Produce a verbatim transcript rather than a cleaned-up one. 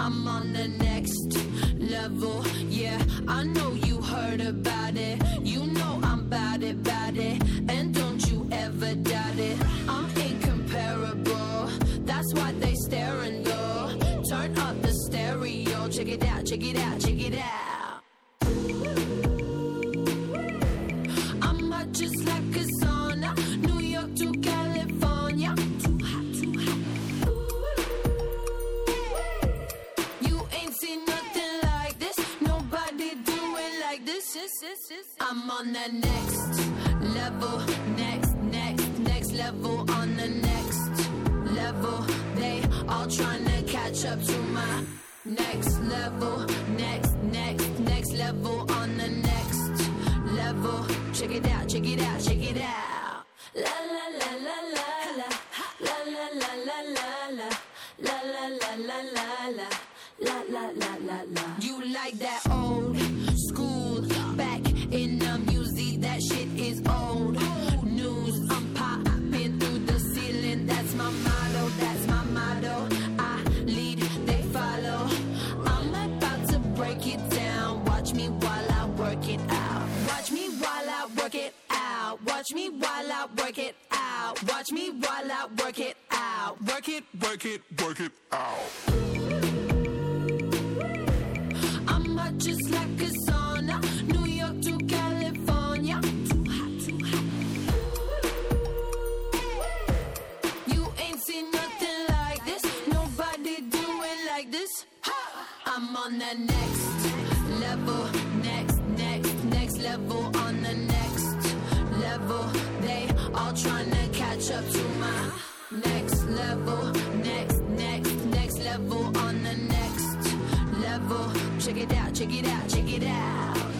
I'm on the next level. Yeah, I know you heard about it. You know I'm bout it, bout it. And don't you ever doubt it. I'm incomparable. That's why they staring low. Turn up the stereo. Check it out, check it out, check it out. I'm hot just like a sauna. New York to California. Too hot, too hot. You ain't seen nothing like this. Nobody do it like this. I'm on the next level. Next, next, next level. On the next level. They all trying to catch up to my next level. Next, next, next level. On the next level. Check it out, check it out, check it out. La la la la la la. La la la la la la. La la la la la la. La la la la la. You like that old school? Back in the music, that shit is old news. I'm popping through the ceiling. That's my motto, that's my motto. I lead, they follow. I'm about to break it down. Watch me while I work it out. Watch me while I work it out. Watch me while I work it out. Watch me while I work it out. Work it, work it, work it out. I'm hot just like a sauna. New York to California. Too hot, too hot. You ain't seen nothing like this. Nobody do it like this. I'm on the next level. Next, next, next level. On the next level. They all trying to catch up to my next level. Next, next, next level. On the next level. Check it out, check it out, check it out.